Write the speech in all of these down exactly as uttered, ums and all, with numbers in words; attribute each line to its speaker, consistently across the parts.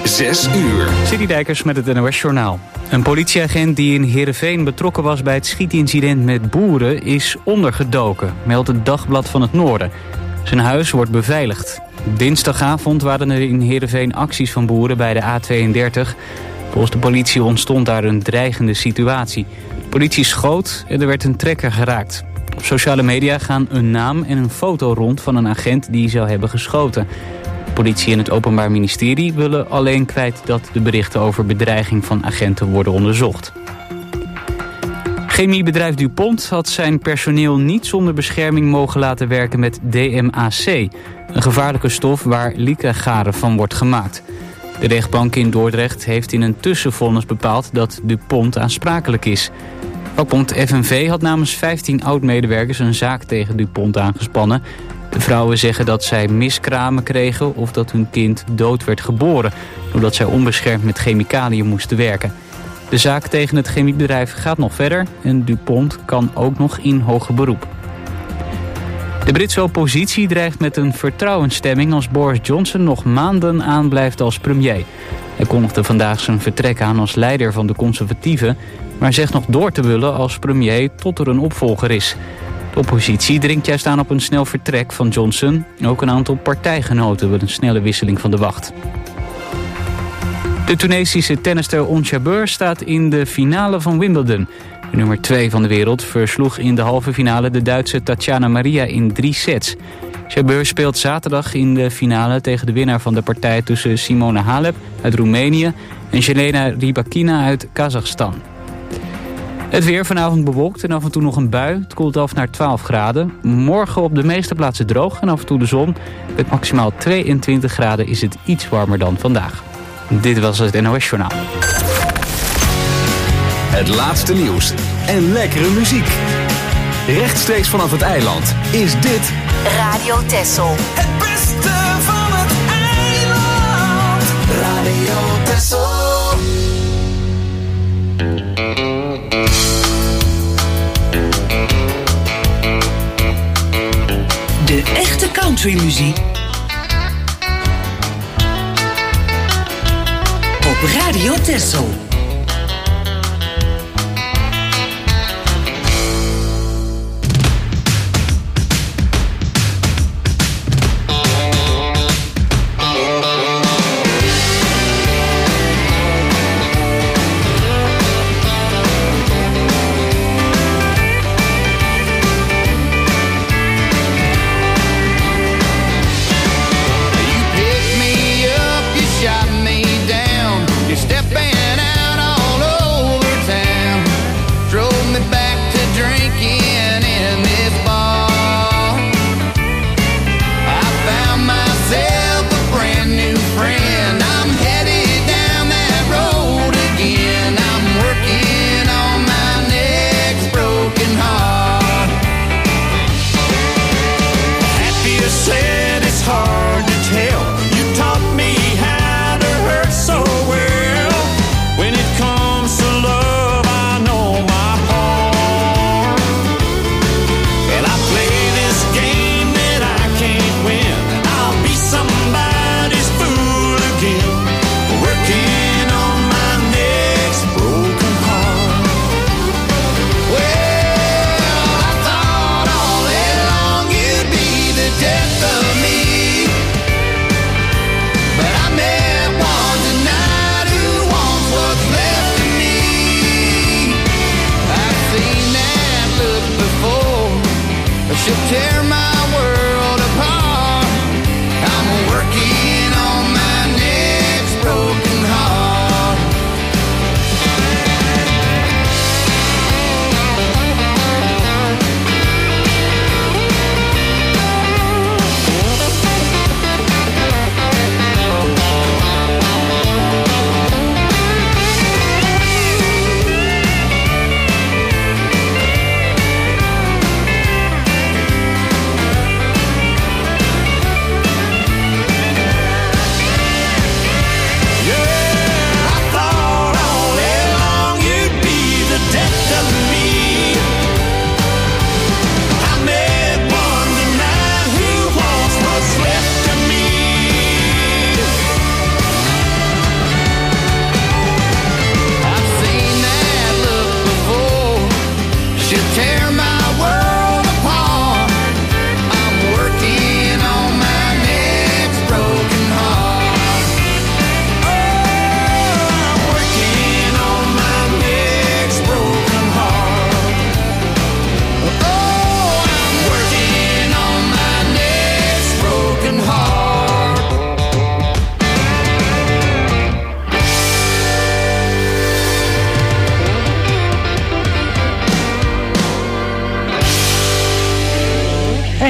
Speaker 1: zes uur.
Speaker 2: City Dijkers met het N O S-journaal. Een politieagent die in Heerenveen betrokken was bij het schietincident met boeren is ondergedoken, meldt het Dagblad van het Noorden. Zijn huis wordt beveiligd. Dinsdagavond waren er in Heerenveen acties van boeren bij de A tweeëndertig. Volgens de politie ontstond daar een dreigende situatie. De politie schoot en er werd een trekker geraakt. Op sociale media gaan een naam en een foto rond van een agent die zou hebben geschoten. De politie en het Openbaar Ministerie willen alleen kwijt dat de berichten over bedreiging van agenten worden onderzocht. Chemiebedrijf DuPont had zijn personeel niet zonder bescherming mogen laten werken met D M A C, een gevaarlijke stof waar Lycra-garen van wordt gemaakt. De rechtbank in Dordrecht heeft in een tussenvonnis bepaald dat DuPont aansprakelijk is. Vakbond F N V had namens vijftien oud-medewerkers een zaak tegen DuPont aangespannen. De vrouwen zeggen dat zij miskramen kregen of dat hun kind dood werd geboren, doordat zij onbeschermd met chemicaliën moesten werken. De zaak tegen het chemiebedrijf gaat nog verder en DuPont kan ook nog in hoger beroep. De Britse oppositie dreigt met een vertrouwensstemming als Boris Johnson nog maanden aanblijft als premier. Hij kondigde vandaag zijn vertrek aan als leider van de conservatieven, maar zegt nog door te willen als premier tot er een opvolger is. De oppositie dringt juist aan op een snel vertrek van Johnson. Ook een aantal partijgenoten willen een snelle wisseling van de wacht. De Tunesische tennister Ons Jabeur staat in de finale van Wimbledon. De nummer twee van de wereld versloeg in de halve finale de Duitse Tatjana Maria in drie sets. Jabeur speelt zaterdag in de finale tegen de winnaar van de partij tussen Simona Halep uit Roemenië en Jelena Rybakina uit Kazachstan. Het weer vanavond bewolkt en af en toe nog een bui. Het koelt af naar twaalf graden. Morgen op de meeste plaatsen droog en af en toe de zon. Met maximaal tweeëntwintig graden is het iets warmer dan vandaag. Dit was het N O S-journaal.
Speaker 1: Het laatste nieuws en lekkere muziek. Rechtstreeks vanaf het eiland is dit
Speaker 3: Radio Texel.
Speaker 4: Het beste van het eiland. Radio Texel.
Speaker 5: De echte countrymuziek op Radio Texel.
Speaker 4: Stepping out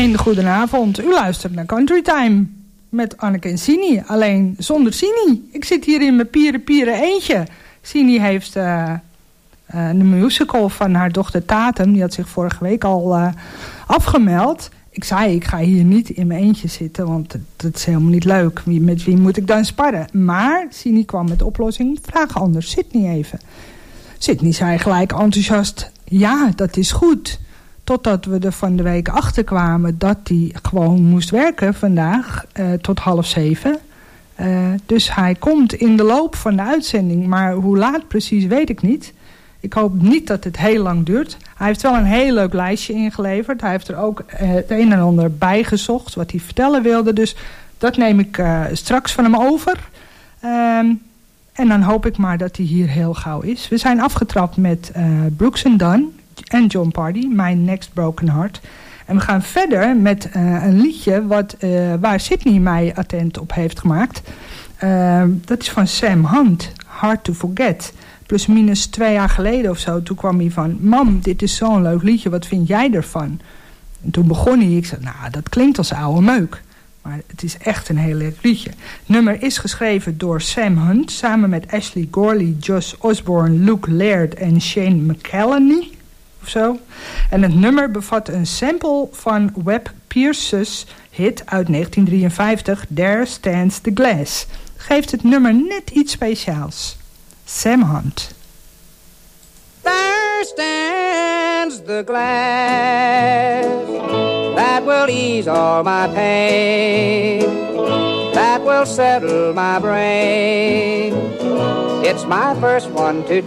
Speaker 3: hele goede avond. U luistert naar Country Time met Anneke en Sini. Alleen zonder Sini. Ik zit hier in mijn pieren pieren eentje. Sini heeft uh, uh, een musical van haar dochter Tatum. Die had zich vorige week al uh, afgemeld. Ik zei, ik ga hier niet in mijn eentje zitten, want dat is helemaal niet leuk. Wie, met wie moet ik dan sparren? Maar Sini kwam met de oplossing. Vraag anders Sydney even. Sydney zei gelijk enthousiast, ja, dat is goed. Totdat we er van de week achter kwamen dat hij gewoon moest werken vandaag uh, tot half zeven. Uh, dus hij komt in de loop van de uitzending. Maar hoe laat precies weet ik niet. Ik hoop niet dat het heel lang duurt. Hij heeft wel een heel leuk lijstje ingeleverd. Hij heeft er ook uh, het een en ander bijgezocht wat hij vertellen wilde. Dus dat neem ik uh, straks van hem over. Um, en dan hoop ik maar dat hij hier heel gauw is. We zijn afgetrapt met uh, Brooks and Dunn en John Party, My Next Broken Heart. En we gaan verder met uh, een liedje wat, uh, waar Sydney mij attent op heeft gemaakt. Uh, dat is van Sam Hunt, Hard to Forget. Plus minus twee jaar geleden of zo, toen kwam hij van... Mam, dit is zo'n leuk liedje, wat vind jij ervan? En toen begon hij, ik zei, nou, dat klinkt als oude meuk. Maar het is echt een heel leuk liedje. Het nummer is geschreven door Sam Hunt... samen met Ashley Gorley, Josh Osborne, Luke Laird en Shane McCallany. Of zo. En het nummer bevat een sample van Webb Pierce's hit uit negentien drieënvijftig... There Stands the Glass. Geeft het nummer net iets speciaals. Sam Hunt.
Speaker 6: There stands the glass that will ease all my pain, that will settle my brain. It's my first one to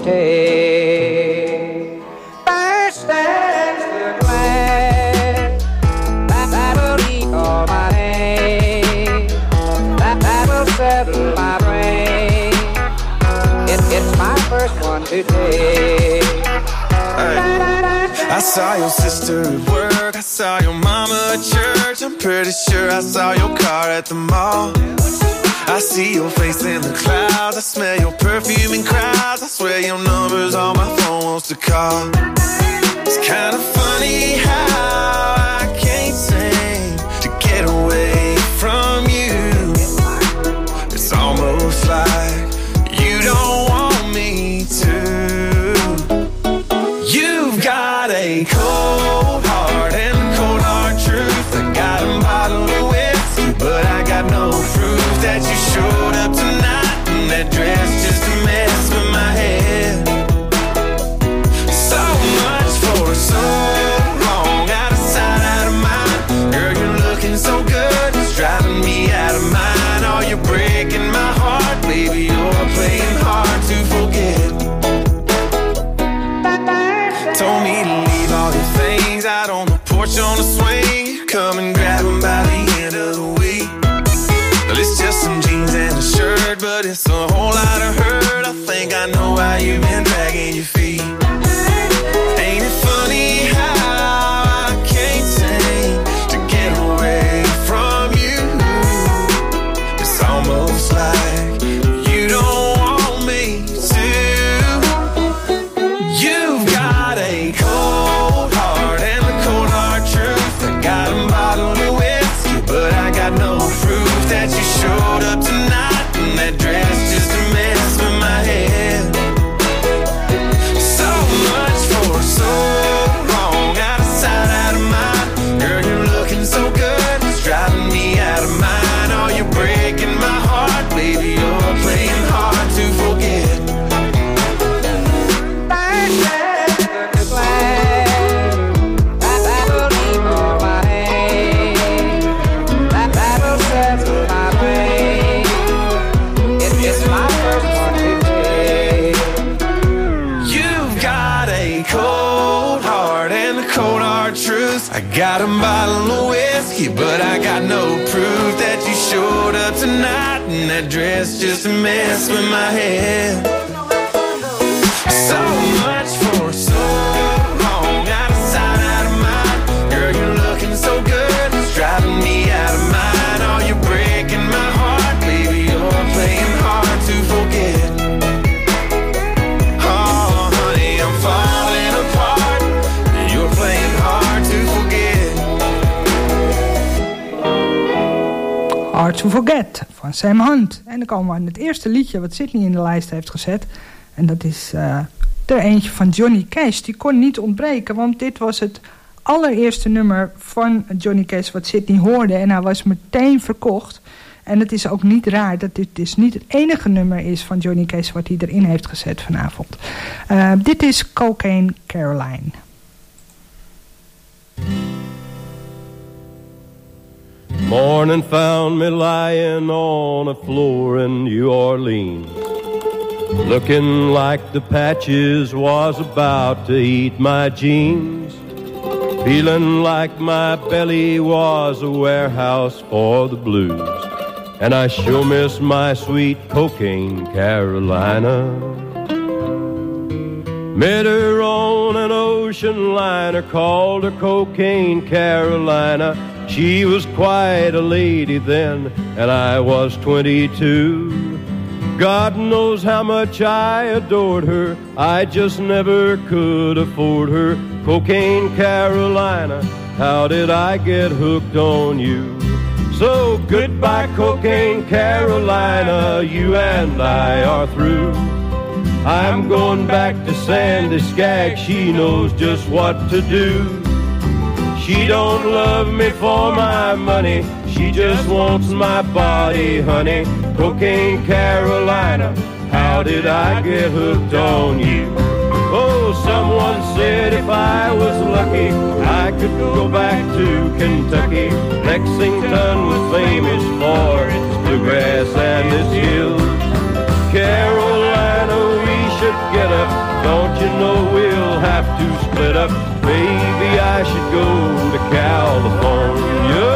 Speaker 6: take. There stands the glass that, that will ease all my pain, that, that will settle my brain. It's my first one to take.
Speaker 4: I saw your sister at work, I saw your mama at church. I'm pretty sure I saw your car at the mall. I see your face in the clouds, I smell your perfume in crowds. I swear your number's on my phone wants to call. It's kind of funny how I can't seem to get away from you. It's almost like you don't want me to. You've got a cold heart and a cold hard truth. I got a bottle of whiskey, but I got no proof that you showed up tonight in that dress just to mess with my head. So much for so long, out of sight, out of mind. Girl, you're looking so good, it's driving me out of mind. Oh, you're breaking my heart, baby, you're playing hard to forget. Told me to leave all your things out on the porch on the swing. Come and grab them by the end of the week. Well, it's just some jeans and a shirt, but it's a whole lot of hurt. I think I know why you've been dragging your feet. Ain't it funny how I can't seem to get away from you? It's almost like you don't want me to. You've got a cold heart and a cold hard truth. I got a bottle of whiskey, but I got no proof that you showed up tonight in that dress just to mess with my head. So much for so long, out of sight, out of mind. Girl, you're looking so good, it's driving me out of mind. Oh, you're breaking my heart, baby, you're playing hard to forget. I got a bottle of whiskey, but I got no proof that you showed up tonight in that dress just to mess with my head. So much for so long, out of sight, out of mind. Girl, you're looking so good, it's driving me out of mind. Oh, you're breaking my heart, baby, you're playing hard to forget. Oh, honey, I'm falling apart. You're playing hard to forget.
Speaker 3: to Forget van Sam Hunt. En dan komen we aan het eerste liedje wat Sydney in de lijst heeft gezet. En dat is uh, er eentje van Johnny Cash. Die kon niet ontbreken, want dit was het allereerste nummer van Johnny Cash wat Sydney hoorde. En hij was meteen verkocht. En het is ook niet raar dat dit dus niet het enige nummer is van Johnny Cash wat hij erin heeft gezet vanavond. Uh, dit is Cocaine Caroline.
Speaker 7: Morning found me lying on a floor in New Orleans, looking like the patches was about to eat my jeans, feeling like my belly was a warehouse for the blues, and I sure miss my sweet Cocaine Carolina. Met her on an ocean liner, called her Cocaine Carolina. She was quite a lady then, and I was twenty-two. God knows how much I adored her, I just never could afford her. Cocaine Carolina, how did I get hooked on you? So goodbye Cocaine Carolina, you and I are through. I'm going back to Sandy Skaggs, she knows just what to do. She don't love me for my money, she just wants my body, honey. Cocaine Carolina, how did I get hooked on you? Oh, someone said if I was lucky, I could go back to Kentucky. Lexington was famous for its bluegrass and its hills. Carolina, we should get up, don't you know we'll have to split up. Maybe I should go to California.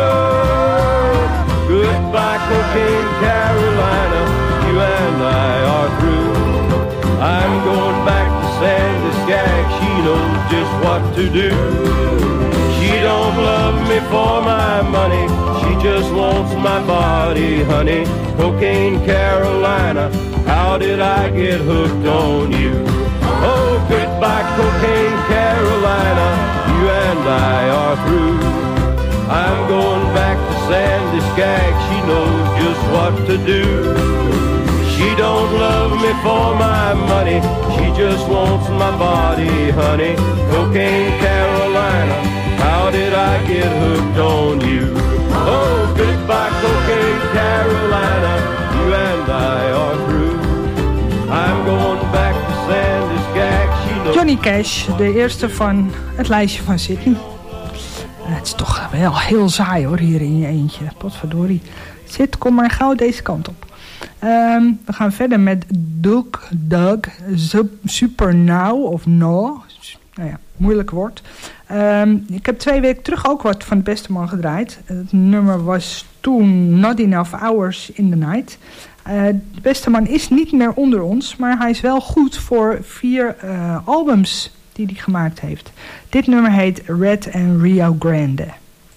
Speaker 7: Goodbye Cocaine Carolina, you and I are through. I'm going back to Sandy Skaggs, she knows just what to do. She don't love me for my money, she just wants my body, honey. Cocaine Carolina, how did I get hooked on you? Oh, goodbye Cocaine Carolina, you and I are through. I'm going back to Sandy Skaggs, she knows just what to do. She don't love me for my money, she just wants my body, honey. Cocaine Carolina, how did I get hooked on you? Oh, goodbye Cocaine Carolina, you and I are through. I'm going back to Sandy Skaggs, she knows.
Speaker 3: Johnny Cash, de eerste van het lijstje van Sydney. Uh, het is toch wel heel saai hoor, hier in je eentje. Potverdorie. Zit, kom maar gauw deze kant op. Um, we gaan verder met Doug, Doug Super Now of No. Nou ja, moeilijk woord. Um, ik heb twee weken terug ook wat van de beste man gedraaid. Het nummer was toen Not Enough Hours in the Night. Uh, de beste man is niet meer onder ons, maar hij is wel goed voor vier uh, albums die hij gemaakt heeft. Dit nummer heet Red and Rio Grande.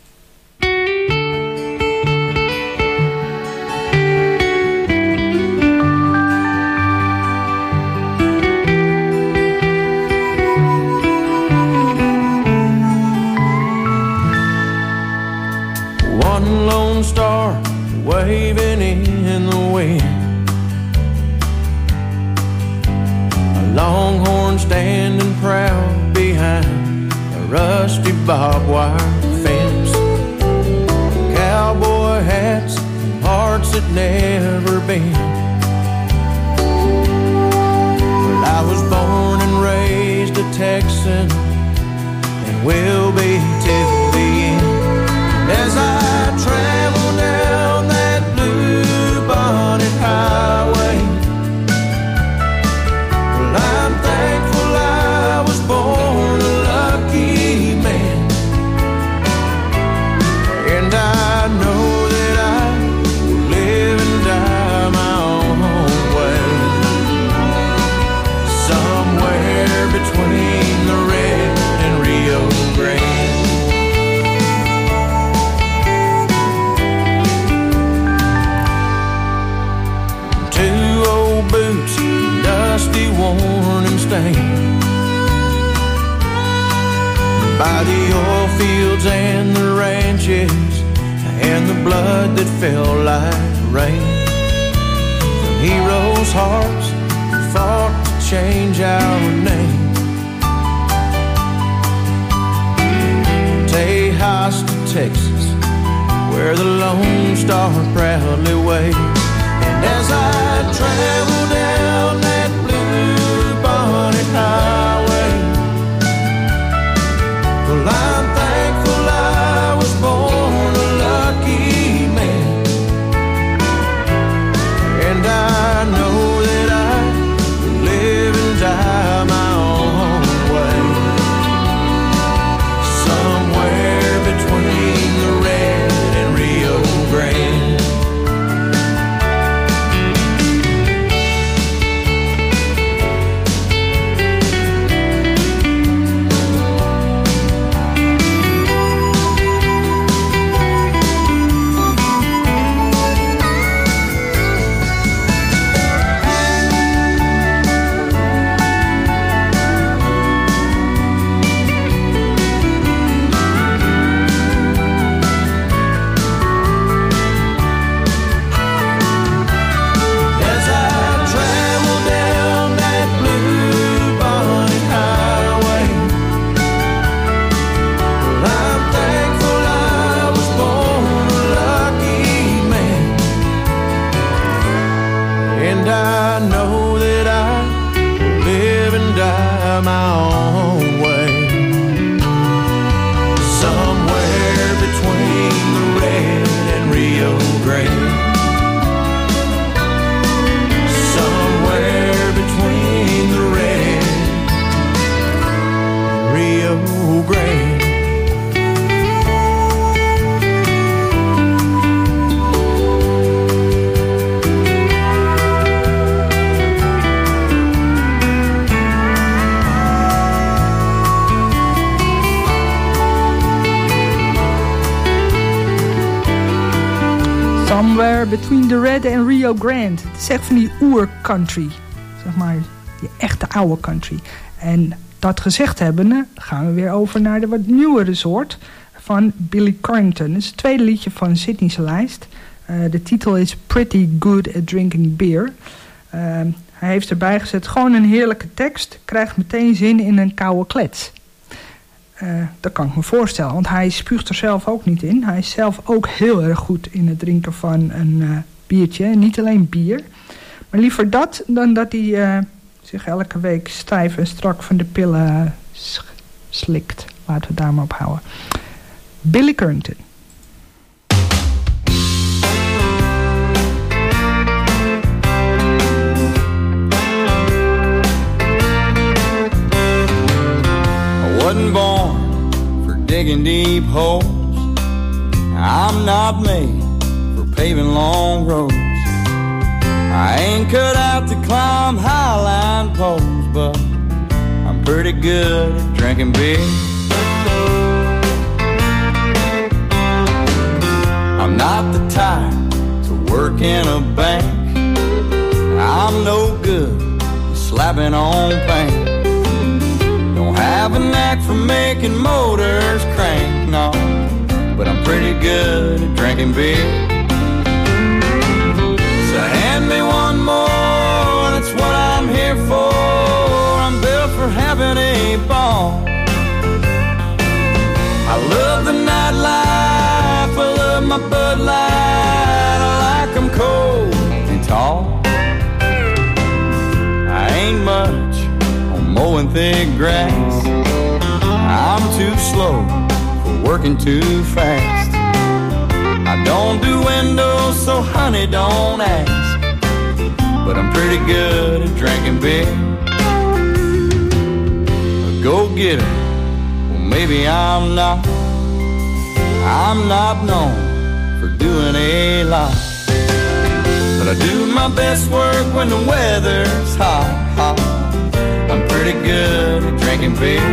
Speaker 8: One lone star waving in the wind, a longhorn standing proud behind a rusty barbed wire fence, cowboy hats and hearts that never been. Well, I was born and raised a Texan and will be till the end. As I travel down that blue bonnet highway, well, I'm thankful I was born a lucky man, and I know that I will live and die my own way, somewhere between the Red and Rio Grande. Boots, dusty, worn and stained by the oil fields and the ranches and the blood that fell like rain. From heroes' hearts who fought to change our name. Tejas to Texas, where the Lone Star proudly waves. And as I travel down that blue bonnet highway, well, I'm thankful I was born a lucky man. And I know that I will live and die my own way, somewhere between the red and Rio Grande.
Speaker 3: Somewhere Between the Red and Rio Grande. Het is echt van die oer-country. Zeg maar, die echte oude country. En dat gezegd hebbende, gaan we weer over naar de wat nieuwere soort van Billy Currington. Het is het tweede liedje van Sydney's lijst. Uh, de titel is Pretty Good at Drinking Beer. Uh, hij heeft erbij gezet gewoon een heerlijke tekst. Krijgt meteen zin in een koude klets. Uh, dat kan ik me voorstellen, want hij spuugt er zelf ook niet in. Hij is zelf ook heel erg goed in het drinken van een uh, biertje. En niet alleen bier, maar liever dat dan dat hij uh, zich elke week stijf en strak van de pillen uh, slikt. Laten we daar maar op houden. Billy Currington.
Speaker 9: Wasn't born for digging deep holes. I'm not made for paving long roads. I ain't cut out to climb highline poles, but I'm pretty good at drinking beer. I'm not the type to work in a bank. I'm no good at slapping on paint. Have a knack for making motors crank, no, but I'm pretty good at drinking beer. So hand me one more, that's what I'm here for. I'm built for having a ball. I love the nightlife, I love my Bud Light. I like 'em cold and tall. I ain't much mowing thick grass. I'm too slow for working too fast. I don't do windows, so honey, don't ask. But I'm pretty good at drinking beer. A go-getter, well maybe I'm not. I'm not known for doing a lot, but I do my best work when the weather's hot, hot. I'm pretty good at drinking beer.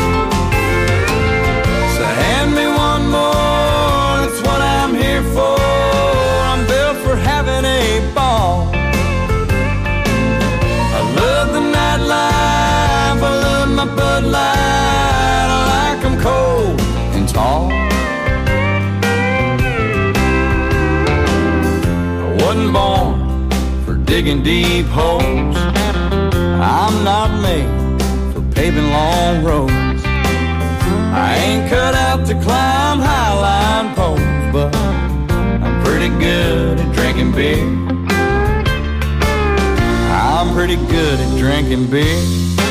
Speaker 9: So hand me one more, that's what I'm here for. I'm built for having a ball. I love the nightlife, I love my Bud Light. I like 'em cold and tall. digging deep holes. I'm not made for paving long roads. I ain't cut out to climb highline poles, but I'm pretty good at drinking beer. I'm pretty good at drinking beer.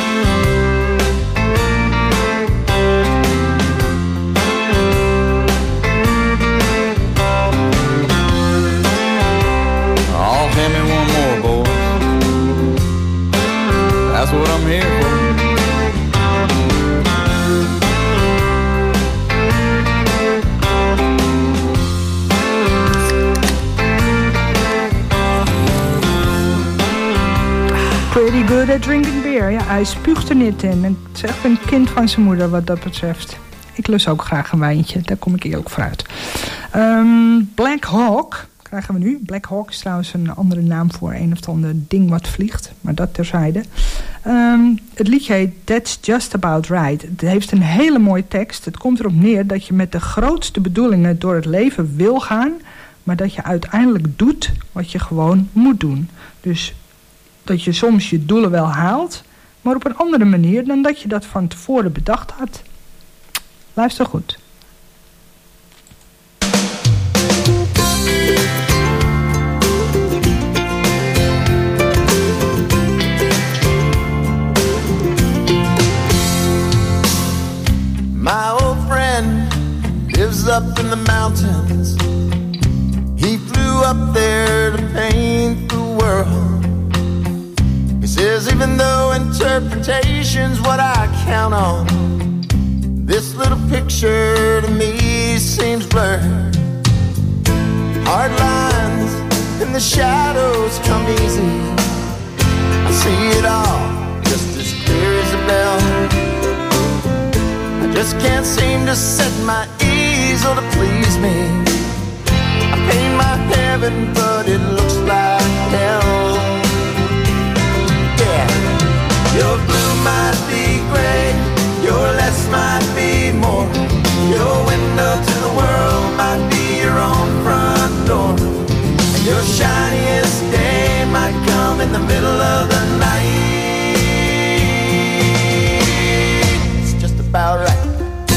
Speaker 9: Oh, hand me one more, boys. That's what I'm here for.
Speaker 3: Pretty good at drinking beer. Ja, hij spuugt er niet in. Het is echt een kind van zijn moeder wat dat betreft. Ik lust ook graag een wijntje. Daar kom ik eerlijk voor uit. Um, Black Hawk krijgen we nu. Black Hawk is trouwens een andere naam voor een of ander ding wat vliegt. Maar dat terzijde. Um, het liedje heet That's Just About Right. Het heeft een hele mooie tekst. Het komt erop neer dat je met de grootste bedoelingen door het leven wil gaan. Maar dat je uiteindelijk doet wat je gewoon moet doen. Dus dat je soms je doelen wel haalt, maar op een andere manier dan dat je dat van tevoren bedacht had. Luister goed.
Speaker 8: My old friend lives up in the mountains. He flew up there to paint the world. Says even though interpretation's what I count on, this little picture to me seems blurred. Hard lines and the shadows come easy. I see it all just as clear as a bell. I just can't seem to set my easel to please me. I paint my heaven but it looks like hell. Your blue might be gray, your less might be more. Your window to the world might be your own front door. And your shiniest day might come in the middle of the night. It's just about right.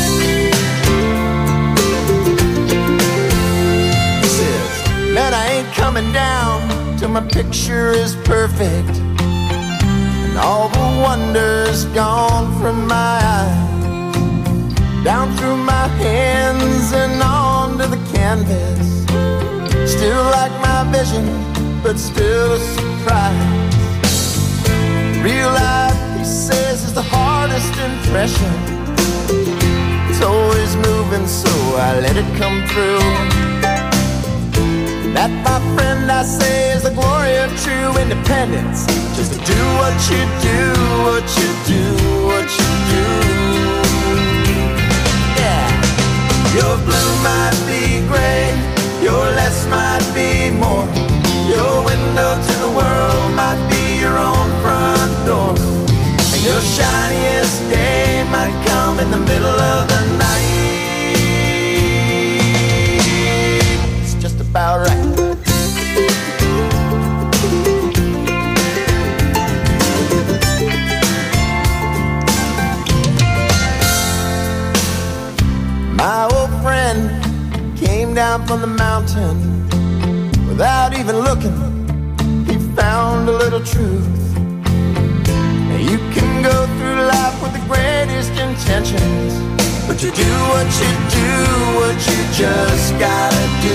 Speaker 8: He says, man, I ain't coming down till my picture is perfect. All the wonders gone from my eyes, down through my hands and onto the canvas. Still like my vision, but still a surprise. Real life, he says, is the hardest impression. It's always moving, so I let it come through. That, my friend, I say, is the glory of true independence. Just to do what you do, what you do, what you do. Yeah. Your blue might be gray, your less might be more. Your window to the world might be your own front door. And your shiniest day might come in the middle of the night. It's just about right. My old friend came down from the mountain. Without even looking, he found a little truth. Now you can go through life with the greatest intentions, but you do what you do, what you just gotta do.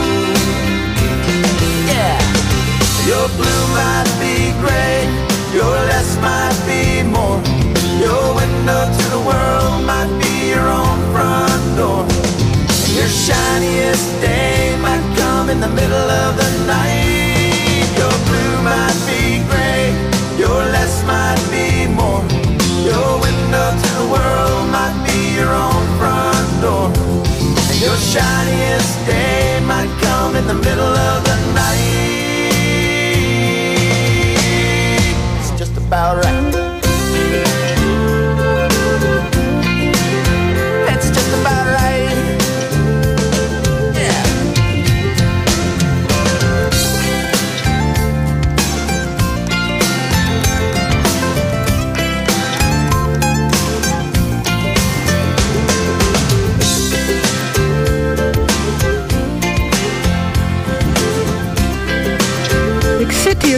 Speaker 8: Yeah. Your blue might be gray, your less might be more. Your window to the world might be your own front door. And your shiniest day might come in the middle of the night. Your blue might be gray, your less might be more. Your window to the world might be your own front door. And your shiniest day might come in the middle of the night. It's just about right.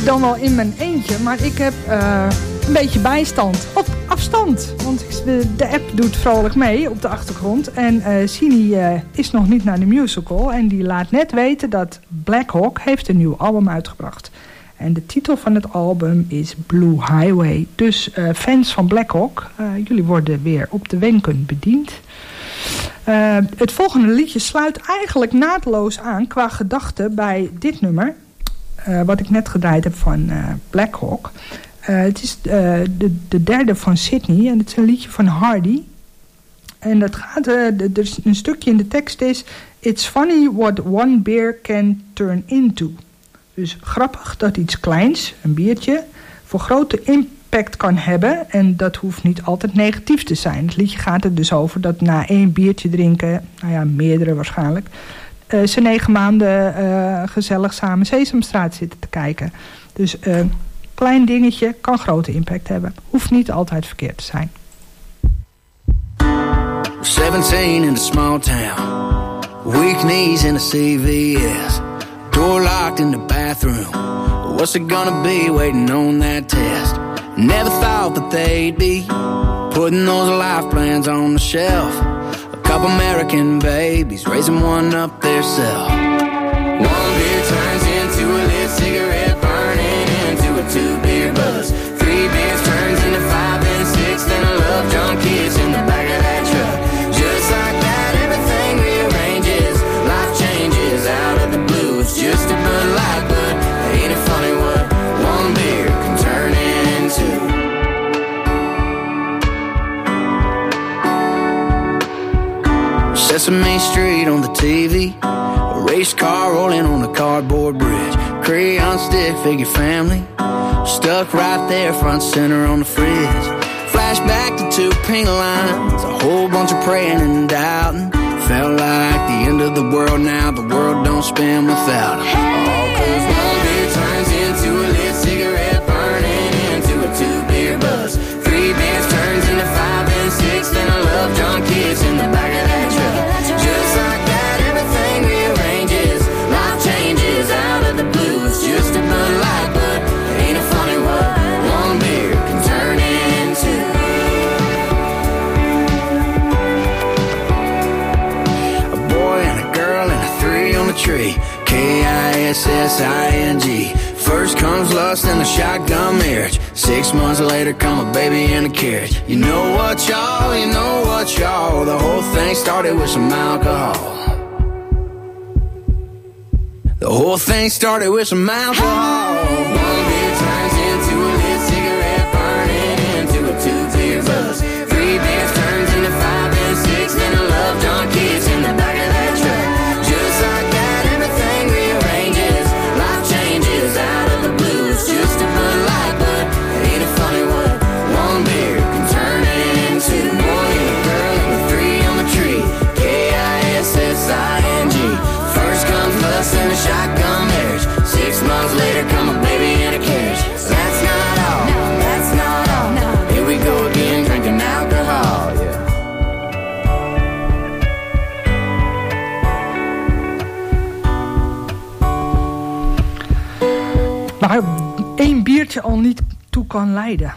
Speaker 3: hier dan wel in mijn eentje, maar ik heb uh, een beetje bijstand op afstand. Want de, de app doet vrolijk mee op de achtergrond. En uh, Sini uh, is nog niet naar de musical. En die laat net weten dat Black Hawk heeft een nieuw album uitgebracht. En de titel van het album is Blue Highway. Dus uh, fans van Black Hawk, uh, jullie worden weer op de wenken bediend. Uh, het volgende liedje sluit eigenlijk naadloos aan qua gedachte bij dit nummer. Uh, wat ik net gedraaid heb van uh, Black Hawk. Uh, het is uh, de, de derde van Sydney en het is een liedje van Hardy. En dat gaat, uh, er is een stukje in de tekst is: It's funny what one beer can turn into. Dus grappig dat iets kleins, een biertje, voor grote impact kan hebben. En dat hoeft niet altijd negatief te zijn. Het liedje gaat er dus over dat na één biertje drinken, nou ja, meerdere waarschijnlijk, uh, ze negen maanden uh, gezellig samen Sesamstraat zitten te kijken. Dus een uh, klein dingetje kan grote impact hebben. Hoeft niet altijd verkeerd te zijn.
Speaker 10: seventeen in a small town, weak knees in a C V S, door locked in the bathroom. What's it gonna be waiting on that test? Never thought that they'd be putting those life plans on the shelf. A couple American babies raising one up theirself. One beer turns into a lit cigarette, burning into a two beer buzz. Three beers turns into five and six, then a love drunk kiss in the back of that truck. Just like that, everything rearranges. Life changes out of the blue. It's just a Bud Light, but ain't it funny what one beer can turn into? Sesame Street on the T V, a race car rolling on a cardboard bridge, crayon stick figure family, stuck right there front center on the fridge. Flashback to two pink lines, a whole bunch of praying and doubting. Felt like the end of the world now, the world don't spin without him. All cause one beer turns into a lit cigarette, burning into a two beer buzz. Three beers turns into five and six, then a love drunk kiss in the back of that truck. Just like that, everything rearranges. Life changes out of the blue. It's just a Bud Light, but ain't it funny what one beer can turn into? A boy and a girl and a three on the tree. K I S S I N G. First comes lust and a shotgun marriage. Six months later come a baby in a carriage. You know what, y'all, you know what, y'all. The whole thing started with some alcohol. The whole thing started with some alcohol. One beer turns into a lit cigarette, burning into a two beer buzz. Three beers turns into five and six, then a love drunk kiss in the back of that truck. Just like that, everything rearranges. Life changes out of the blue. It's just a Bud Light, but ain't it funny what one beer can turn into? Boy and a girl and a three on the tree. K I S S I N G. First comes lust and a shotgun marriage. Six months later come a baby in a carriage. That's not all, no, that's not all, no. Here we go again, drinking alcohol, yeah.
Speaker 3: Waar één biertje al niet toe kan leiden.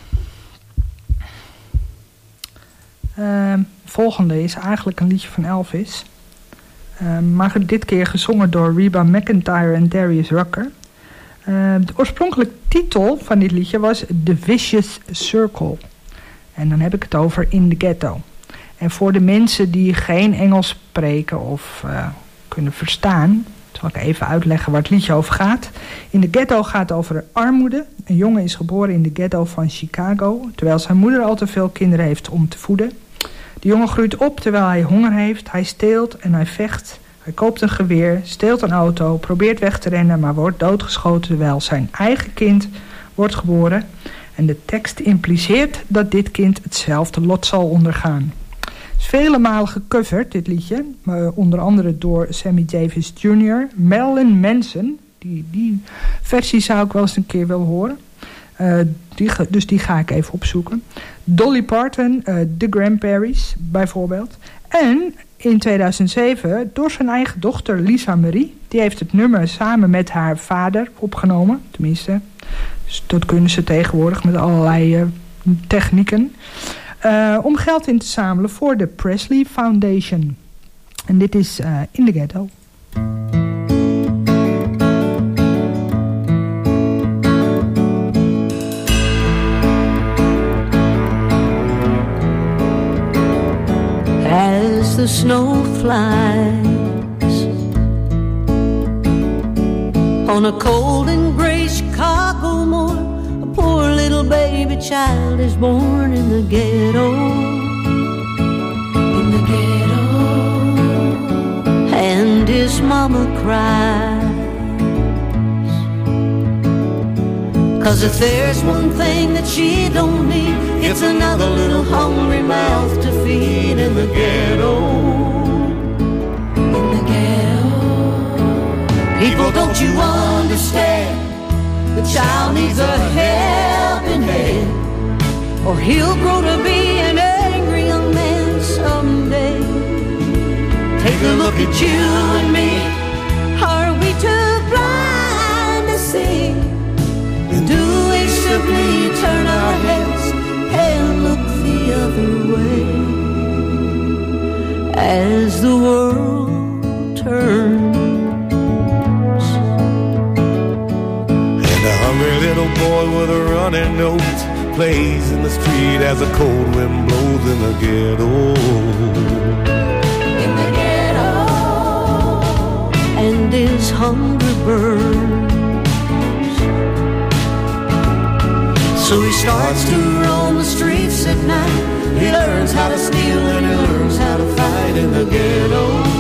Speaker 3: Uh, volgende is eigenlijk een liedje van Elvis. Uh, maar dit keer gezongen door Reba McEntire en Darius Rucker. Uh, de oorspronkelijke titel van dit liedje was The Vicious Circle. En dan heb ik het over In the Ghetto. En voor de mensen die geen Engels spreken of uh, kunnen verstaan, zal ik even uitleggen waar het liedje over gaat. In de ghetto gaat het over armoede. Een jongen is geboren in de ghetto van Chicago, terwijl zijn moeder al te veel kinderen heeft om te voeden. De jongen groeit op terwijl hij honger heeft. Hij steelt en hij vecht. Hij koopt een geweer, steelt een auto, probeert weg te rennen, maar wordt doodgeschoten terwijl zijn eigen kind wordt geboren. En de tekst impliceert dat dit kind hetzelfde lot zal ondergaan. Het is vele malen gecoverd, dit liedje. Uh, onder andere door Sammy Davis junior Marilyn Manson. Die, die versie zou ik wel eens een keer willen horen. Uh, die, dus die ga ik even opzoeken. Dolly Parton, uh, The Grandparents bijvoorbeeld. En in tweeduizend zeven door zijn eigen dochter Lisa Marie. Die heeft het nummer samen met haar vader opgenomen. Tenminste, Dus dat kunnen ze tegenwoordig met allerlei uh, technieken. Uh, om geld in te zamelen voor de Presley Foundation. En dit is uh, In the Ghetto.
Speaker 11: As the snow flies on a cold and gray Chicago morn, a poor little baby child is born in the ghetto. In the ghetto. And his mama cries, 'cause if there's one thing that she don't need, it's another little hungry mouth to feed in the ghetto. In the ghetto. People, don't you understand? The child needs a helping hand, or he'll grow to be an angry young man someday. Take a look at you and me. Are we too blind to see? Do we simply turn our heads and look the other way as the world turns?
Speaker 8: And a hungry little boy with a running nose plays in the street as the cold wind blows in the ghetto.
Speaker 11: In the ghetto. And his hunger burns. So he starts to roam the streets at night. He learns how to steal and he learns how to fight in the ghetto.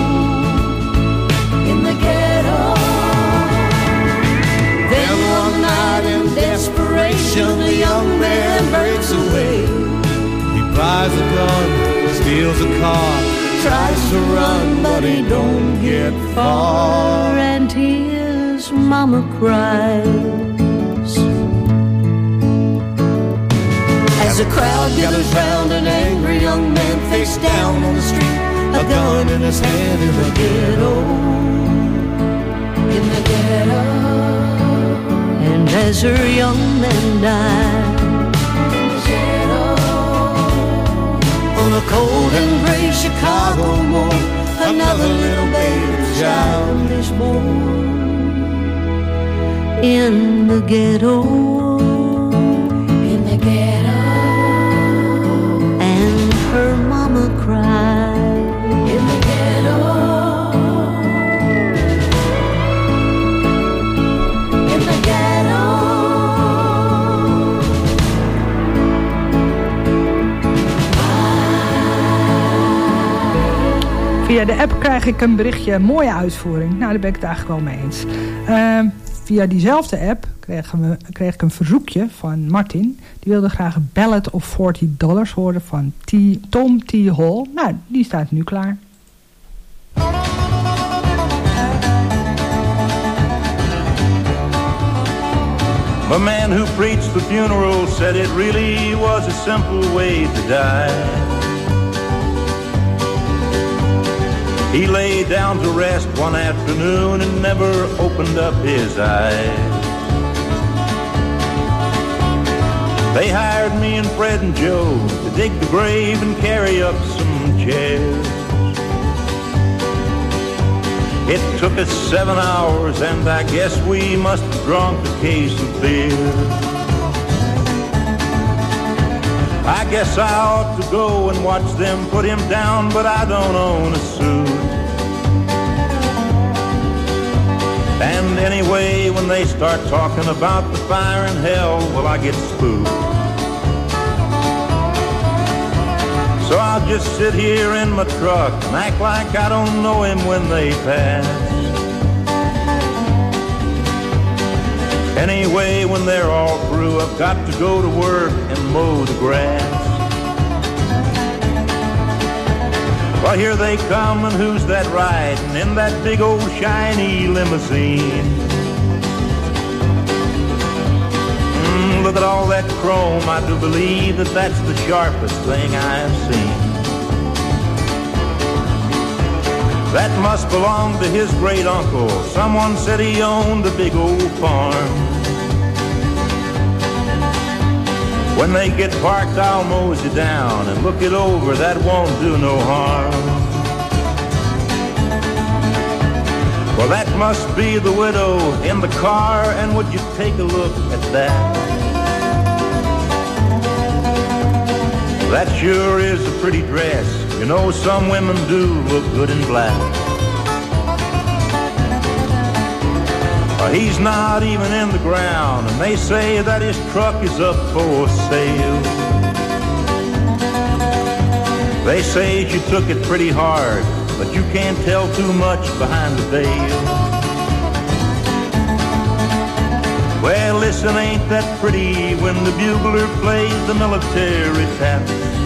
Speaker 11: In the ghetto. Then one night in desperation, the young man breaks away.
Speaker 8: He buys a gun, steals a car,
Speaker 11: tries to run but he don't get far. And his mama cries as the crowd gathers round an angry young man face down on the street, a gun in his hand in the ghetto. In the ghetto. And as her young man died in the ghetto, on a cold and gray Chicago morn, another little baby child is born in the ghetto. In the ghetto. Her mama cried in the ghetto. In the ghetto.
Speaker 3: Via de app krijg ik een berichtje, mooie uitvoering. Nou, daar ben ik het eigenlijk wel mee eens. Uh, via diezelfde app kreeg, we, kreeg ik een verzoekje van Martin. Die wilde graag een Ballad of forty dollars horen van T, Tom T. Hall. Nou, die staat nu klaar.
Speaker 12: The man who preached the funeral said it really was a simple way to die. He lay down to rest one afternoon and never opened up his eyes. They hired me and Fred and Joe to dig the grave and carry up some chairs. It took us seven hours and I guess we must have drunk a case of beer. I guess I ought to go and watch them put him down, but I don't own a suit. And anyway, when they start talking about the fire in hell, well, I get spooked. So I'll just sit here in my truck and act like I don't know him when they pass. Anyway, when they're all through, I've got to go to work and mow the grass. Well, here they come, and who's that riding in that big old shiny limousine? Mm, look at all that chrome, I do believe that that's the sharpest thing I've seen. That must belong to his great uncle. Someone said he owned a big old farm. When they get parked, I'll mosey down and look it over, that won't do no harm. Well, that must be the widow in the car, and would you take a look at that? That sure is a pretty dress. You know, some women do look good in black. Uh, he's not even in the ground, and they say that his truck is up for sale. They say she took it pretty hard, but you can't tell too much behind the veil. Well, listen, ain't that pretty when the bugler plays the military tap?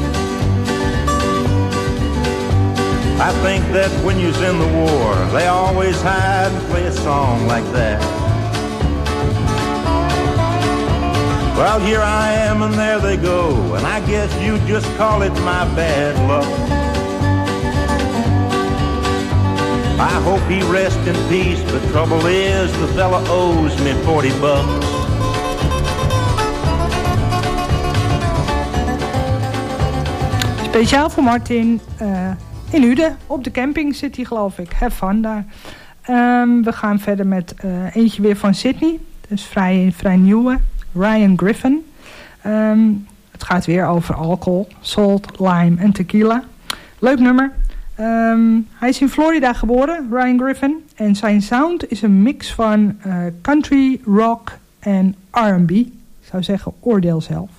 Speaker 12: I think that when you're in the war, they always hide and play a song like that. Well, here I am and there they go, and I guess you just call it my bad luck. I hope he rests in peace, but trouble is the fella owes me forty bucks.
Speaker 3: Speciaal voor Martin, uh, in Uden, op de camping zit hij geloof ik. Have fun daar. Um, we gaan verder met uh, eentje weer van Sydney. Dus vrij, vrij nieuwe. Ryan Griffin. Um, het gaat weer over alcohol, salt, lime en tequila. Leuk nummer. Um, hij is in Florida geboren, Ryan Griffin. En zijn sound is een mix van uh, country, rock en R and B. Ik zou zeggen, oordeel zelf.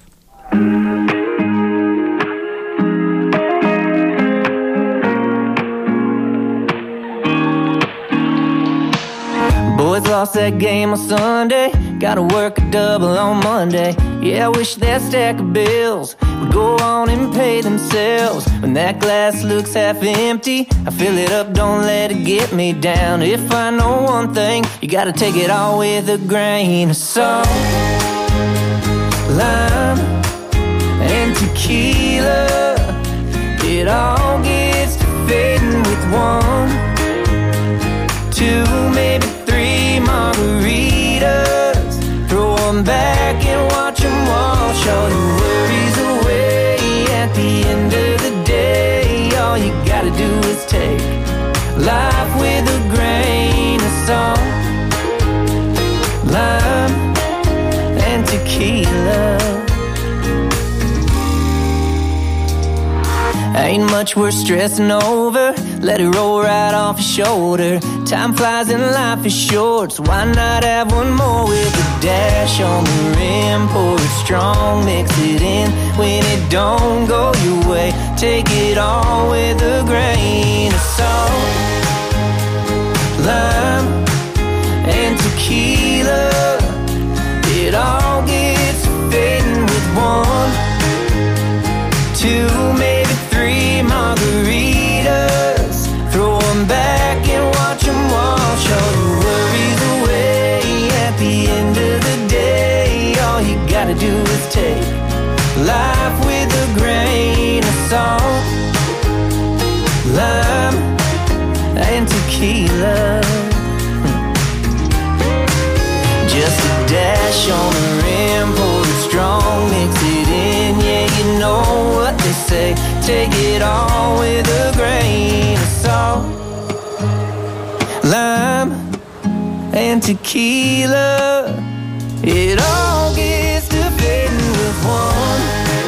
Speaker 13: Boys lost that game on Sunday. Gotta work a double on Monday. Yeah, I wish that stack of bills would go on and pay themselves. When that glass looks half empty, I fill it up, don't let it get me down. If I know one thing, you gotta take it all with a grain of salt. Lime and tequila, it all gets to fading with one, two, maybe three margaritas. Throw them back and watch them wash all your worries away. At the end of the day, all you gotta do is take life with a grain of salt, lime and tequila. Ain't much worth stressing over, let it roll right off your shoulder. Time flies and life is short, so why not have one more with a dash on the rim? Pour it strong, mix it in. When it don't go your way, take it all with a grain of salt, lime and tequila. It all gets fading with one, two, maybe three margaritas. Throw them back and watch them wash all your worries away. At the end of the day, all you gotta do is take life with a grain of salt, lime and tequila. Just a dash on the rim, pour it strong, mix it in. Yeah, you know what they say, take it all with a grain of salt, lime and tequila. It all gets to fading with one,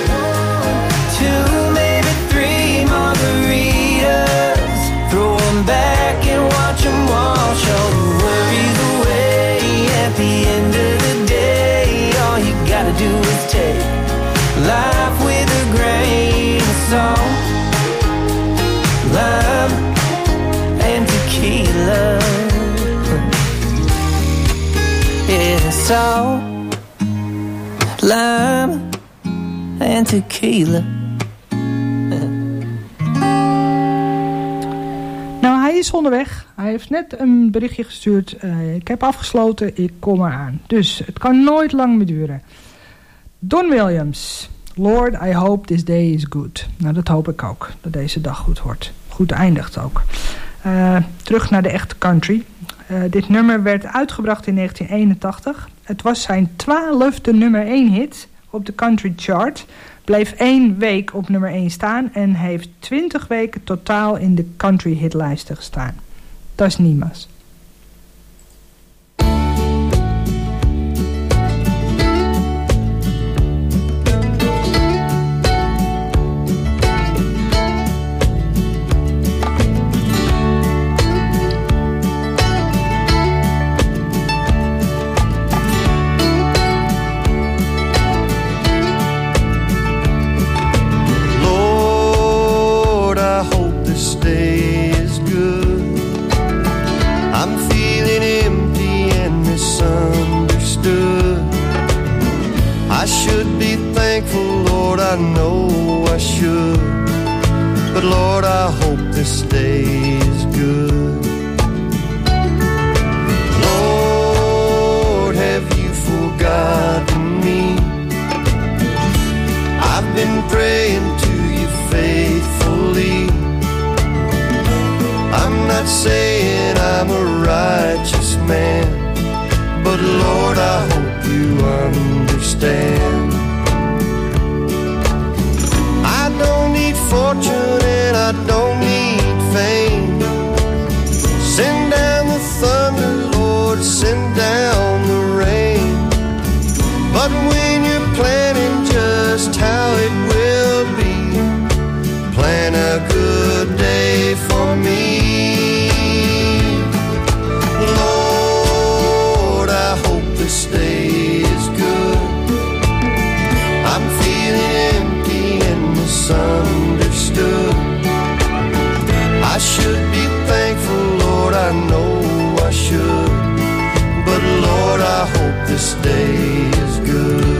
Speaker 13: two, maybe three margaritas. Throw them back and watch them wash all your worries away. At the end of the day, all you gotta do is take life with a grain of salt, lime and tequila. Yeah, salt, lime and tequila.
Speaker 3: Nou, hij is onderweg. Hij heeft net een berichtje gestuurd. Uh, ik heb afgesloten, ik kom eraan. Dus het kan nooit lang meer duren. Don Williams. Lord, I hope this day is good. Nou, dat hoop ik ook. Dat deze dag goed wordt. Goed eindigt ook. Uh, terug naar de echte country. Uh, dit nummer werd uitgebracht in negentien eenentachtig. Het was zijn twaalfde nummer één hit op de country chart. Bleef één week op nummer één staan en heeft twintig weken totaal in de country hitlijsten gestaan. Dat is Nimas.
Speaker 8: I know I should, but Lord, I hope this day is good. Lord, have you forgotten me? I've been praying to you faithfully. I'm not saying I'm a righteous man, but Lord, I hope you understand. I don't need fortune and I don't need fame. Send down the thunder, Lord, send down the rain. But when you're planning just how it will be, plan a good day for me. Lord, I hope this day is good. I'm feeling empty and misunderstood. I should be thankful, Lord, I know I should. But Lord, I hope this day is good.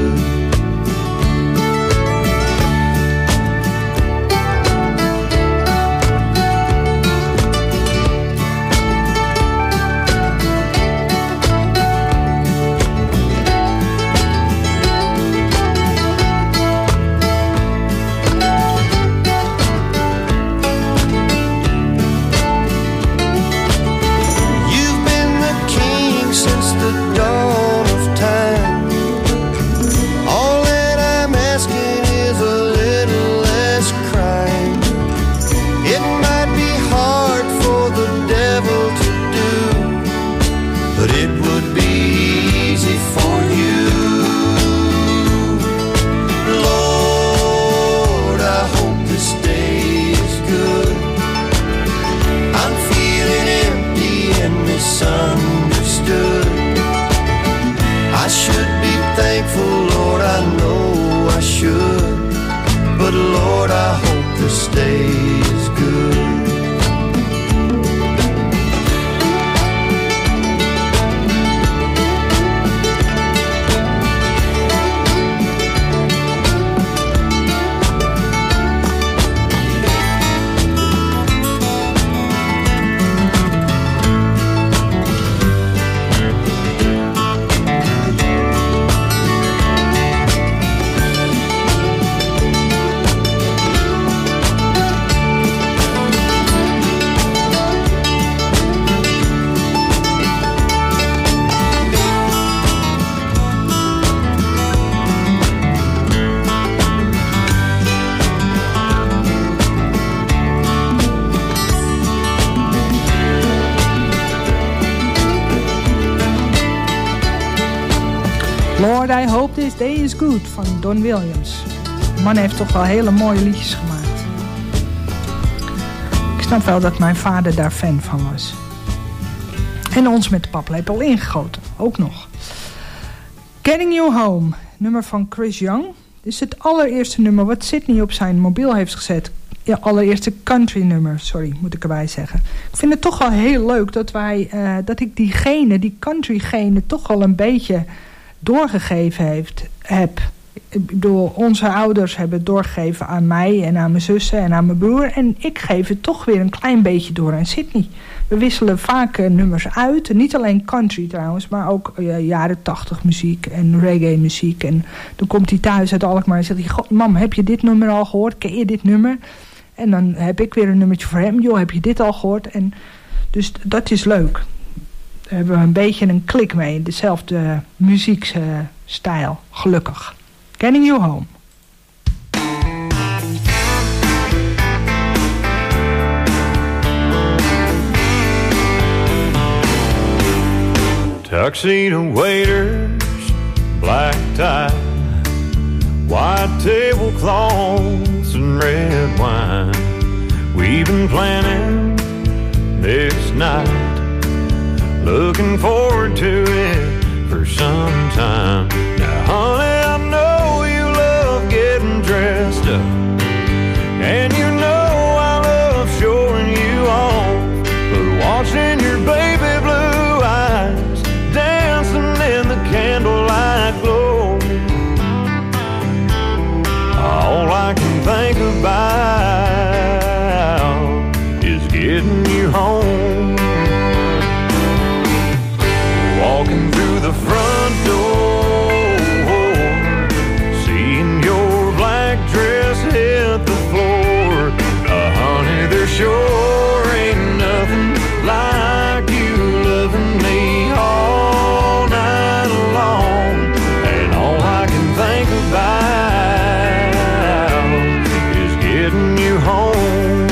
Speaker 3: Lord, I Hope This Day Is Good van Don Williams. De man heeft toch wel hele mooie liedjes gemaakt. Ik snap wel dat mijn vader daar fan van was. En ons met de paplepel ingegoten, ook nog. Getting You Home, nummer van Chris Young. Dit is het allereerste nummer wat Sydney op zijn mobiel heeft gezet. Ja, allereerste country nummer, sorry, moet ik erbij zeggen. Ik vind het toch wel heel leuk dat, wij, uh, dat ik die genen, die country genen, toch wel een beetje doorgegeven heeft, heb. Ik bedoel, onze ouders hebben het doorgegeven aan mij en aan mijn zussen en aan mijn broer. En ik geef het toch weer een klein beetje door aan Sydney. We wisselen vaak uh, nummers uit. Niet alleen country trouwens, maar ook uh, jaren tachtig muziek en reggae muziek. En dan komt hij thuis uit Alkmaar en zegt hij: God, mam, heb je dit nummer al gehoord? Ken je dit nummer? En dan heb ik weer een nummertje voor hem. Joh, heb je dit al gehoord? En dus dat is leuk. Daar hebben we een beetje een klik mee. Dezelfde muziekstijl, gelukkig. Getting You Home.
Speaker 12: Tuxedo waiters, black tie, white tablecloths and red wine. We've been planning this night, looking forward to it for some time. Now, honey, I know you love getting dressed up, and you know I love showing you off, but watching your baby blue eyes dancing in the candlelight glow, all I can think about is getting you home. Walking through the front door, seeing your black dress hit the floor. Uh, honey, there sure ain't nothing like you loving me all night long. And all I can think about is getting you home.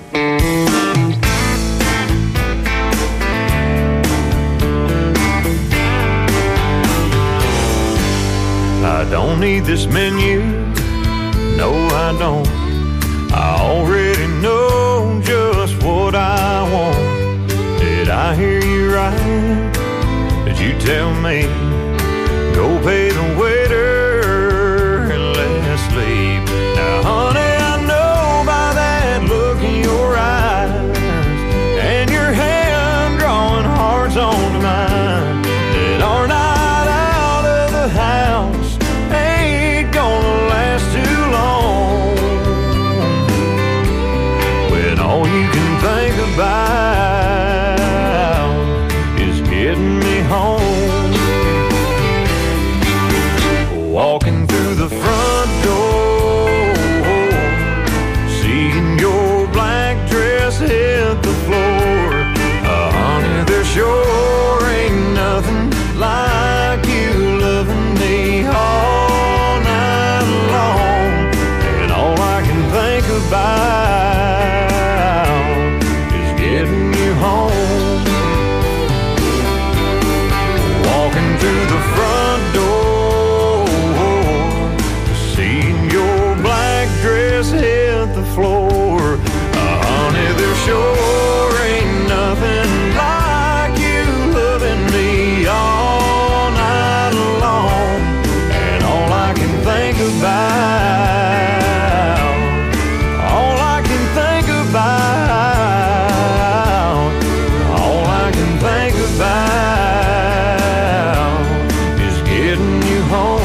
Speaker 12: I don't need this menu, no I don't. I already know just what I want. Did I hear you right? Did you tell me, go pay the waiter and let's leave? Now honey, I know by that look in your eyes and your hand drawing hearts onto mine, that our night out of the house ain't gonna last too long, when all you can think about is getting me home. Walking through the front door, seeing your black dress hit the floor. Uh, honey, there sure ain't nothing like you loving me all night long. And all I can think about is getting you home. Walking through the front door, seeing your black dress hit the floor. Uh, honey, there sure ain't nothing like you loving me all night long. And all I can think about, all I can think about, all I can think about is getting you home.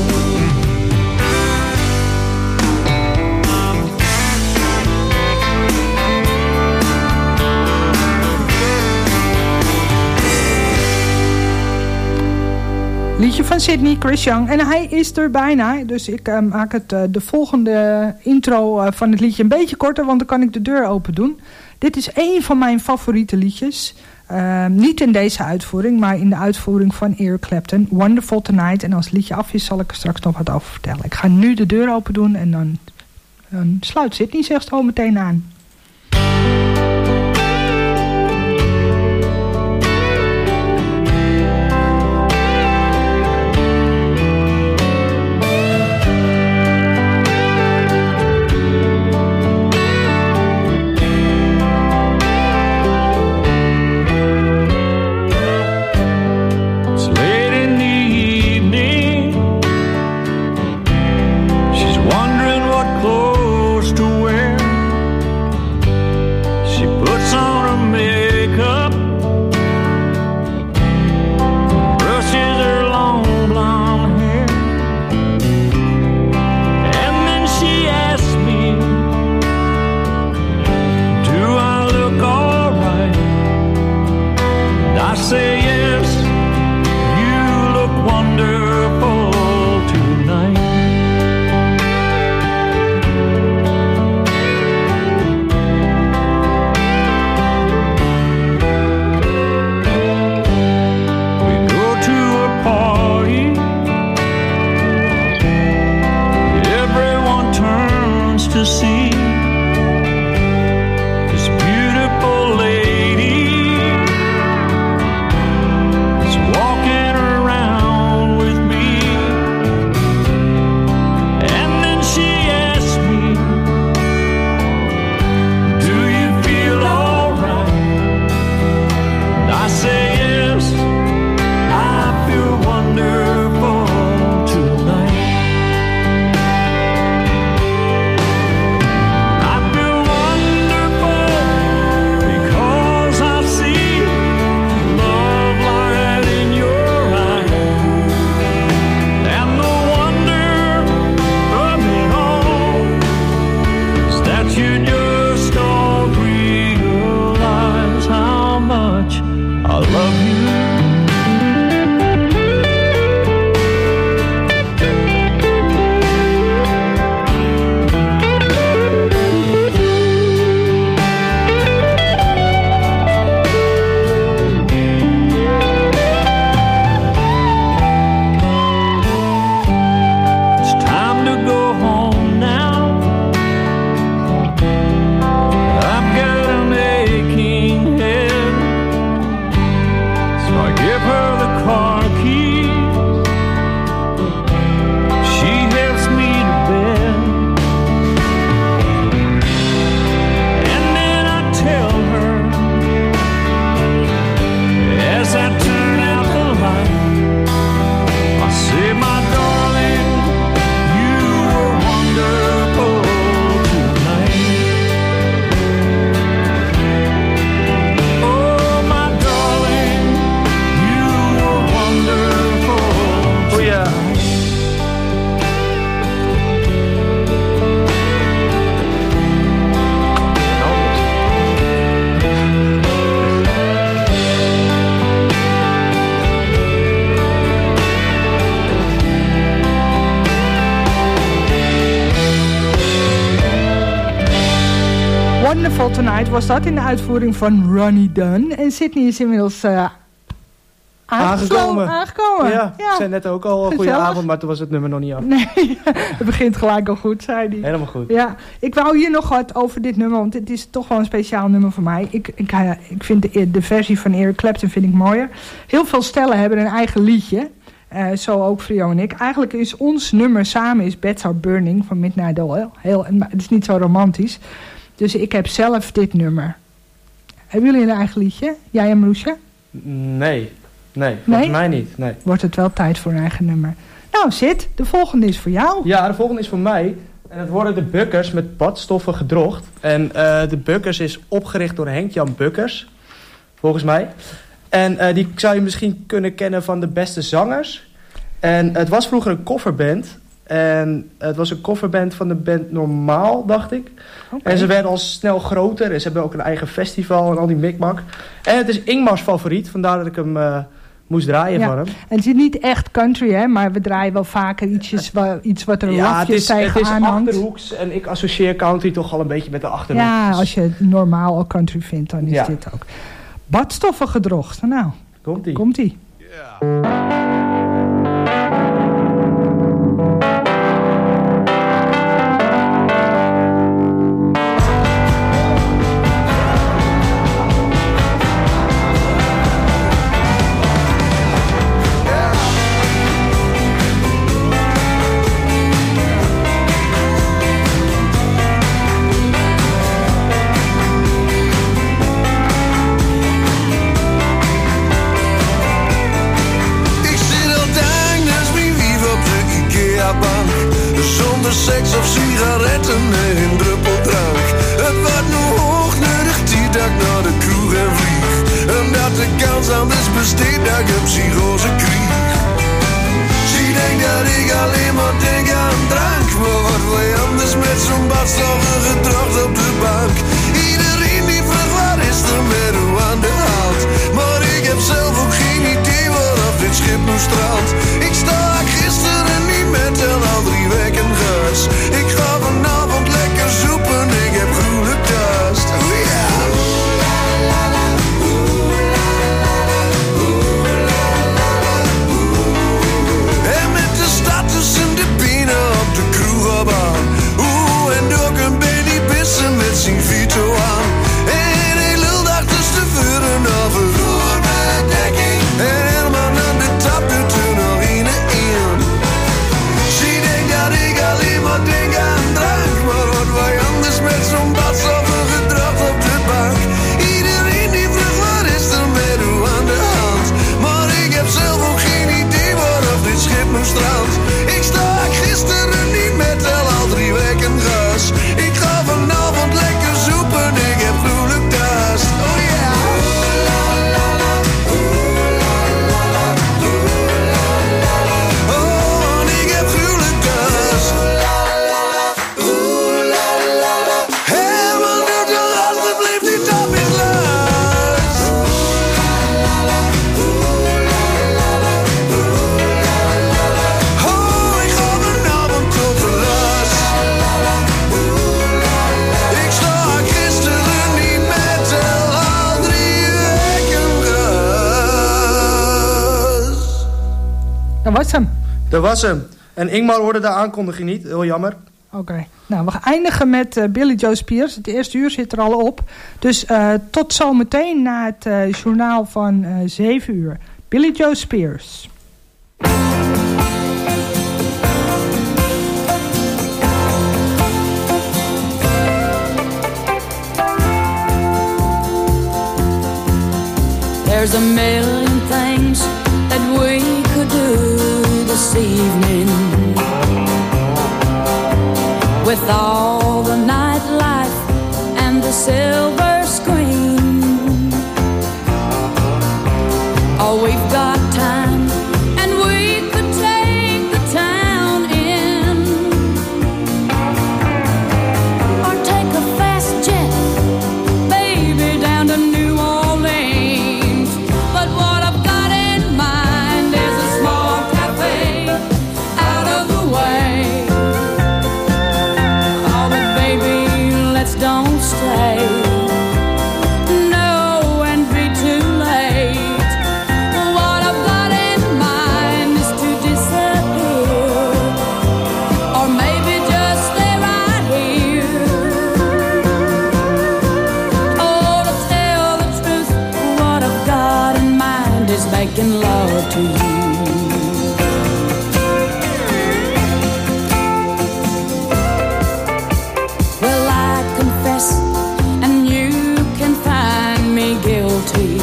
Speaker 3: Liedje van Sydney, Chris Young. En hij is er bijna. Dus ik uh, maak het, uh, de volgende intro uh, van het liedje een beetje korter. Want dan kan ik de deur open doen. Dit is één van mijn favoriete liedjes. Uh, niet in deze uitvoering, maar in de uitvoering van Eric Clapton. Wonderful Tonight. En als het liedje af is, zal ik er straks nog wat over vertellen. Ik ga nu de deur open doen en dan, dan sluit Sydney zich zo meteen aan. Wonderful Tonight was dat in de uitvoering van Ronnie Dunn. En Sydney is inmiddels uh,
Speaker 14: aangekomen.
Speaker 3: aangekomen.
Speaker 14: Ja,
Speaker 3: ja.
Speaker 14: Ik zei net ook al een goede avond, maar toen was het nummer nog niet af.
Speaker 3: Nee, het begint gelijk al goed, zei hij.
Speaker 14: Helemaal goed.
Speaker 3: Ja, ik wou hier nog wat over dit nummer, want het is toch wel een speciaal nummer voor mij. Ik, ik, ik vind de, de versie van Eric Clapton vind ik mooier. Heel veel stellen hebben een eigen liedje. Uh, zo ook Frio en ik. Eigenlijk is ons nummer samen is Beds Are Burning van Midnight Oil. Heel, het is niet zo romantisch. Dus ik heb zelf dit nummer. Hebben jullie een eigen liedje? Jij en Marusha?
Speaker 14: Nee. Nee, volgens nee? mij niet. Nee.
Speaker 3: Wordt het wel tijd voor een eigen nummer. Nou, Sid, de volgende is voor jou.
Speaker 14: Ja, de volgende is voor mij. En het worden de Bukkers met badstoffen gedroogd. En uh, de Bukkers is opgericht door Henk-Jan Bukkers. Volgens mij. En uh, die zou je misschien kunnen kennen van de beste zangers. En het was vroeger een coverband. En het was een coverband van de band Normaal, dacht ik. Okay. En ze werden al snel groter. En ze hebben ook een eigen festival en al die mikmak. En het is Ingmar's favoriet. Vandaar dat ik hem uh, moest draaien ja. van hem.
Speaker 3: En het is niet echt country, hè. Maar we draaien wel vaker ietsjes, wa, iets wat er een
Speaker 14: ja,
Speaker 3: lafjes tegen
Speaker 14: aanhangt. Ja, het is Achterhoeks. En ik associeer country toch al een beetje met de Achterhoeks.
Speaker 3: Ja, als je het normaal al country vindt, dan is ja. dit ook. Badstoffen gedroogd. Nou,
Speaker 14: komt-ie.
Speaker 3: Komt-ie.
Speaker 14: Yeah.
Speaker 8: Seks of sigaretten en een druppel drank. Het wordt nu hoog nodig tijd dat ik naar de kroeg en vlieg. En dat de kans anders besteedt dat ik een psychose krieg. Zie denkt dat ik alleen maar denk aan drank. Maar wat wil je anders met zo'n badstoffen gedroogd op de bank? Iedereen die vraagt waar is er met hoe aan de hand. Maar ik heb zelf ook geen idee waarop dit schip nu strandt. Ik sta gisteren niet met en al drie weken gas. Ik ga vanavond lekker zoepen, ik heb groene kast. Oh ja. En met de stad tussen de benen op de kroeg op aan. Oeh, en ook een baby pissen met zijn Vito aan. En een heel dag tussen de vuren over vloerbedekking. En helemaal aan de tap doet er nog een in. Zie denk dat ik alleen maar denk aan drank. Maar wat wij anders met zo'n badstoffen gedroogd op de bank. Iedereen die vraagt wat is er met hoe aan de hand. Maar ik heb zelf ook geen idee waarop dit schip nu strandt. Ik sta gisteren niet met al al drie weken gas. Ik ga vanavond lekker zoepen, ik heb gruwelijk dorst. Oh ja. Oh, en ik heb gruwelijk dorst. Helemaal doet de alsjeblieft die tap is los. Oh, ik ga vanavond tot de last. Ik sta gisteren niet met al drie weken gas.
Speaker 3: Dat was hem.
Speaker 14: Dat was hem. En Ingmar hoorde de aankondiging niet. Heel jammer.
Speaker 3: Oké. Okay. Nou, we eindigen met uh, Billy Joe Spears. Het eerste uur zit er al op. Dus uh, tot zometeen na het uh, journaal van uh, zeven uur. Billy Joe Spears.
Speaker 11: There's a million things that we could do this evening. With all the nightlife and the silver screen. Oh, we've got time and we could take the town in. Or take a fast jet, baby, down to New Orleans. But what I've got in mind is a small cafe out of the way. Don't stay. making love to you. Well, I confess, and you can find me guilty.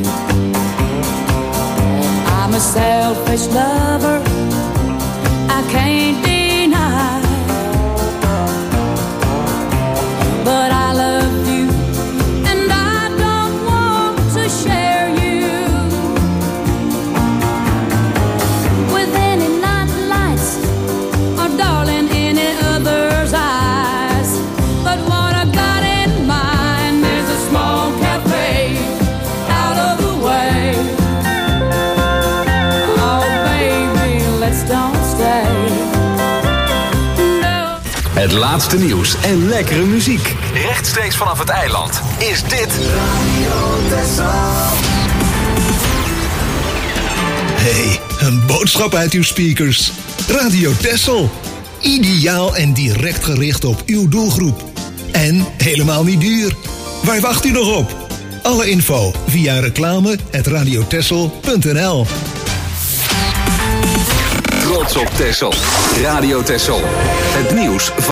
Speaker 11: I'm a selfish lover, I can't deny. But I love you, and I don't want to share you with any night lights or darling any other's eyes. But what I got in mind is a small cafe out of the way. Oh baby, let's don't stay. No.
Speaker 1: Het laatste nieuws en lekkere muziek. Rechtstreeks vanaf het eiland is dit Radio Texel.
Speaker 15: Hey, een boodschap uit uw speakers. Radio Texel. Ideaal en direct gericht op uw doelgroep. En helemaal niet duur. Waar wacht u nog op? Alle info via reclame at radiotexel punt n l.
Speaker 1: Trots op Texel. Radio Texel. Het nieuws van